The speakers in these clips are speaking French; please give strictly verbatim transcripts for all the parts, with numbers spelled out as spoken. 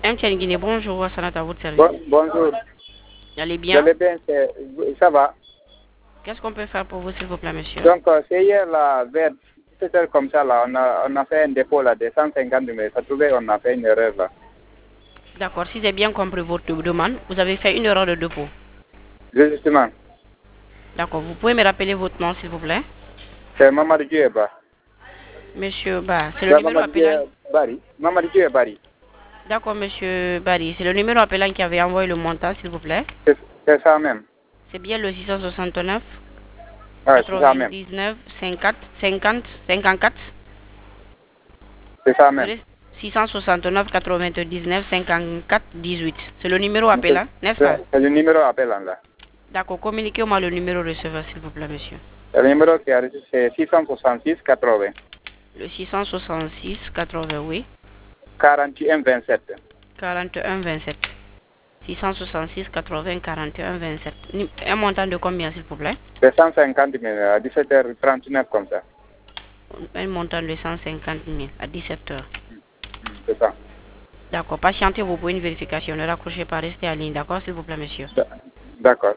M T N Guinée, bonjour, Wassanat à votre service. Bon, bonjour. Allez bien? J'allais bien, ça va. Qu'est-ce qu'on peut faire pour vous, s'il vous plaît, monsieur? Donc, euh, c'est hier, là, vers dix-sept heures comme ça, là, on a, on a fait un dépôt là, de cent cinquante mais ça trouvait on a fait une erreur là. D'accord, si j'ai bien compris votre demande, vous avez fait une erreur de dépôt. Justement. D'accord, vous pouvez me rappeler votre nom, s'il vous plaît? C'est Mamadou Dieba. Monsieur Ba, c'est le numéro appelant. Bari. Mamadou Dieba Bari. D'accord, monsieur Bari, c'est le numéro appelant qui avait envoyé le montant, s'il vous plaît? C'est ça même. C'est bien le six cent soixante-neuf, ouais, quatre-vingt-dix-neuf, cinquante, cinquante, cinquante-quatre. C'est ça même. six cent soixante-neuf, quatre-vingt-dix-neuf, cinquante-quatre, dix-huit. C'est le numéro appelant, n'est-ce pas? C'est le numéro appelant là. D'accord, communiquez-moi le numéro receveur, s'il vous plaît, monsieur. Le numéro qui a reçu, c'est six cent soixante-six, quatre-vingts. Le six cent soixante-six, quatre-vingts, oui. quarante et un, vingt-sept. quarante et un, vingt-sept. six cent soixante-six, quatre-vingts, quarante et un, vingt-sept. Un montant de combien, s'il vous plaît? De cent cinquante mille à dix-sept heures trente-neuf comme ça. Un montant de cent cinquante mille à dix-sept heures. C'est ça. D'accord, patientez-vous pour une vérification. Ne raccrochez pas, restez en ligne, d'accord, s'il vous plaît, monsieur? D'accord.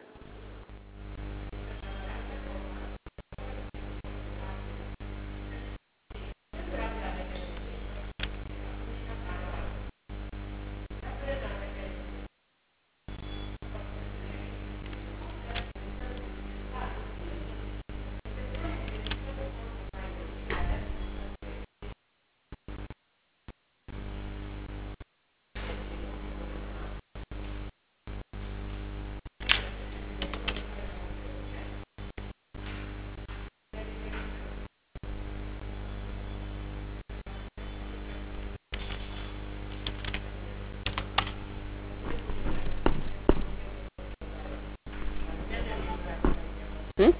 Hmm?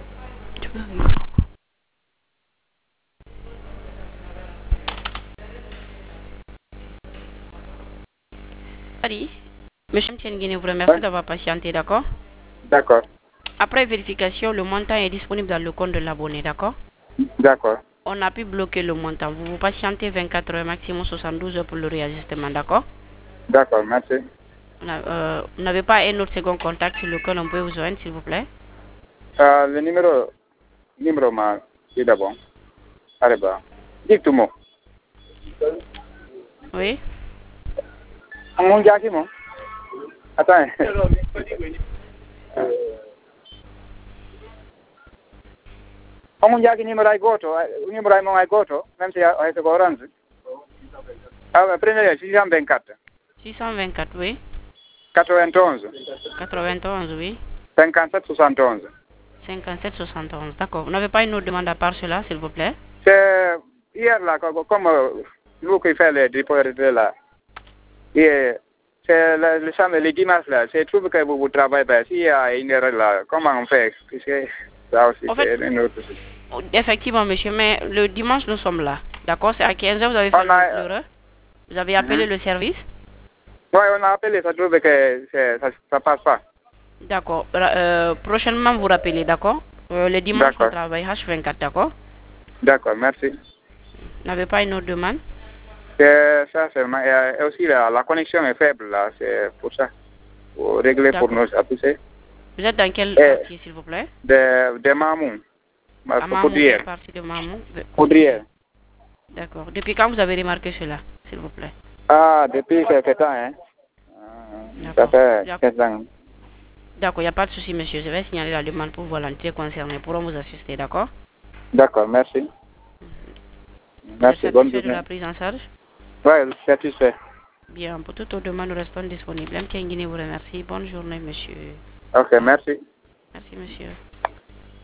Allez, monsieur Mtienguine, vous remercie d'avoir patienté, d'accord? D'accord. Après vérification, le montant est disponible dans le compte de l'abonné, d'accord? D'accord. On a pu bloquer le montant. Vous vous patientez vingt-quatre heures, maximum soixante-douze heures pour le réajustement, d'accord? D'accord, merci. Euh, vous n'avez pas un autre second contact sur lequel on peut vous joindre, s'il vous plaît? Euh, le numéro, numéro ma, c'est d'abord. Allez, bah. Dites-moi. Oui? Mon gars, qui mon? Attends. Mon gars, qui numéro est goto, numéro est mon est goto, même si c'est orange. Ah, premier, six cent vingt-quatre. six cent vingt-quatre, oui. quatre-vingt-onze. quatre-vingt-onze, oui. cinquante-sept, soixante et onze. cinquante-sept, soixante et onze, d'accord. Vous n'avez pas une autre demande à part cela, s'il vous plaît? C'est hier là, comme vous qui faites les dépôts là. Et c'est le, le samedi, le dimanche là, c'est tout que vous, vous travaillez pas. S'il y a une erreur là, comment on fait? Puisque ça aussi, En fait, c'est une autre chose. Effectivement, monsieur, mais le dimanche, nous sommes là. D'accord? C'est à quinze heures, vous avez fait l'erreur? Vous avez appelé mm-hmm. le service? Oui, on a appelé, ça trouve que ça ne passe pas. D'accord. Euh, prochainement, vous rappelez, d'accord? euh, Le dimanche, on travaille H vingt-quatre, d'accord? D'accord, merci. Vous n'avez pas une autre demande? C'est ça seulement. Et aussi, la, la connexion est faible, là. C'est pour ça. Pour régler pour nous appuyer. Vous êtes dans quel quartier, s'il vous plaît? De, de Mamou. À Mamou, quelle partie de Mamou? Poudrière. D'accord. Depuis quand vous avez remarqué cela, s'il vous plaît? Ah, depuis quelques temps, hein. Ça fait quinze ans. D'accord, il n'y a pas de souci, monsieur. Je vais signaler la demande pour volontiers concernés. Pourront vous assister, d'accord? D'accord, merci. Merci, bonne journée. De la prise en charge? Oui, satisfait. Bien, pour toute autre demande, nous restons disponibles. M. Kengine vous remercie. Bonne journée, monsieur. Ok, merci. Merci, monsieur.